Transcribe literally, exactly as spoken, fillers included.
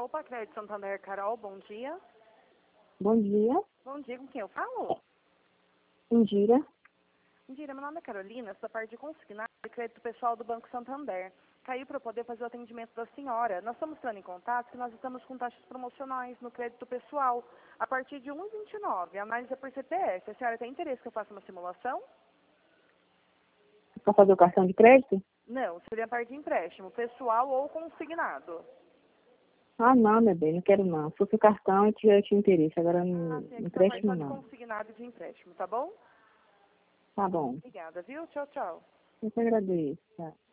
Opa, Crédito Santander, Carol, bom dia. Bom dia. Bom dia, com quem eu falo? Indira. Indira, meu nome é Carolina, sou da parte de consignado de crédito pessoal do Banco Santander. Caiu para eu poder fazer o atendimento da senhora. Nós estamos entrando em contato que nós estamos com taxas promocionais no crédito pessoal a partir de um vírgula vinte e nove, a análise é por C P F. A senhora tem interesse que eu faça uma simulação? Para fazer o cartão de crédito? Não, seria a parte de empréstimo, pessoal ou consignado. Ah, não, meu bem, não quero não. Se fosse o cartão, eu tinha, eu tinha interesse. Agora, Ah, no tem aqui na parte empréstimo, só de não. consignado e de empréstimo, tá bom? Tá bom. Obrigada, viu? Tchau, tchau. Eu que agradeço. Tá.